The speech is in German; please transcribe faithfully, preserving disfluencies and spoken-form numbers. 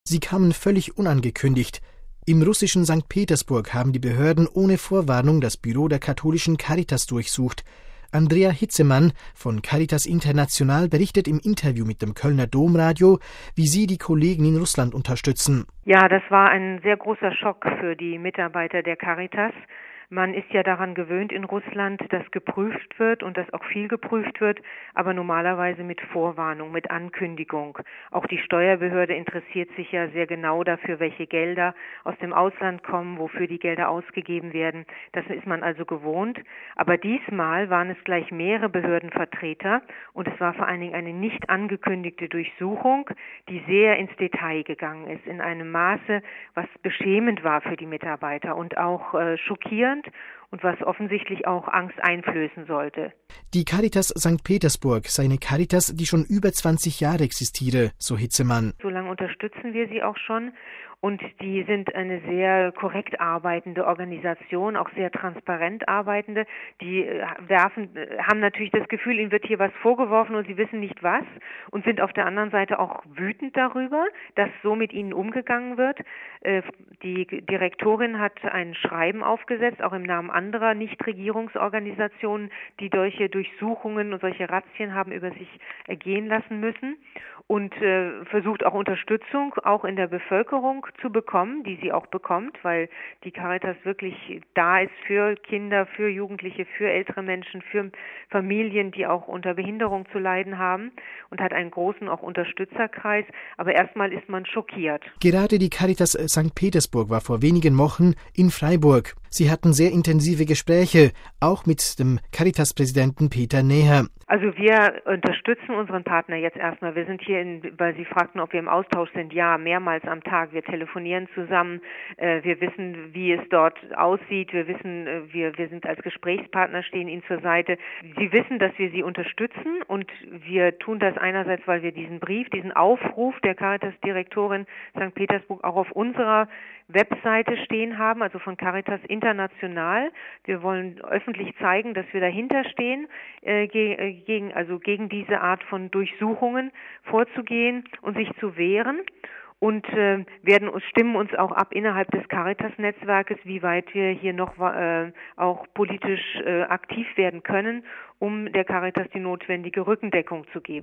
Sie kamen völlig unangekündigt. Im russischen Sankt Petersburg haben die Behörden ohne Vorwarnung das Büro der katholischen Caritas durchsucht. Andrea Hitzemann von Caritas International berichtet im Interview mit dem Kölner Domradio, wie sie die Kollegen in Russland unterstützen. Ja, das war ein sehr großer Schock für die Mitarbeiter der Caritas. Man ist ja daran gewöhnt in Russland, dass geprüft wird und dass auch viel geprüft wird, aber normalerweise mit Vorwarnung, mit Ankündigung. Auch die Steuerbehörde interessiert sich ja sehr genau dafür, welche Gelder aus dem Ausland kommen, wofür die Gelder ausgegeben werden. Das ist man also gewohnt. Aber diesmal waren es gleich mehrere Behördenvertreter und es war vor allen Dingen eine nicht angekündigte Durchsuchung, die sehr ins Detail gegangen ist, in einem Maße, was beschämend war für die Mitarbeiter und auch äh, schockierend und was offensichtlich auch Angst einflößen sollte. Die Caritas Sankt Petersburg sei eine Caritas, die schon über zwanzig Jahre existiere, so Hitzemann. So lange unterstützen wir sie auch schon. Und die sind eine sehr korrekt arbeitende Organisation, auch sehr transparent arbeitende. Die werfen, haben natürlich das Gefühl, ihnen wird hier was vorgeworfen und sie wissen nicht was und sind auf der anderen Seite auch wütend darüber, dass so mit ihnen umgegangen wird. Die Direktorin hat ein Schreiben aufgesetzt, auch im Namen anderer Nichtregierungsorganisationen, die solche Durchsuchungen und solche Razzien haben über sich ergehen lassen müssen und versucht auch Unterstützung auch in der Bevölkerung zu bekommen, die sie auch bekommt, weil die Caritas wirklich da ist für Kinder, für Jugendliche, für ältere Menschen, für Familien, die auch unter Behinderung zu leiden haben und hat einen großen auch Unterstützerkreis. Aber erstmal ist man schockiert. Gerade die Caritas Sankt Petersburg war vor wenigen Wochen in Freiburg. Sie hatten sehr intensive Gespräche, auch mit dem Caritas-Präsidenten Peter Näher. Also wir unterstützen unseren Partner jetzt erstmal. Wir sind hier, in, weil Sie fragten, ob wir im Austausch sind. Ja, mehrmals am Tag. Wir telefonieren zusammen. Äh, wir wissen, wie es dort aussieht. Wir wissen, äh, wir, wir sind als Gesprächspartner, stehen Ihnen zur Seite. Sie wissen, dass wir Sie unterstützen und wir tun das einerseits, weil wir diesen Brief, diesen Aufruf der Caritas-Direktorin Sankt Petersburg auch auf unserer Webseite stehen haben, also von Caritas International. Wir wollen öffentlich zeigen, dass wir dahinter stehen, äh, gegen, also gegen diese Art von Durchsuchungen vorzugehen und sich zu wehren. Und äh, werden uns, stimmen uns auch ab innerhalb des Caritas-Netzwerkes, wie weit wir hier noch äh, auch politisch äh, aktiv werden können, um der Caritas die notwendige Rückendeckung zu geben.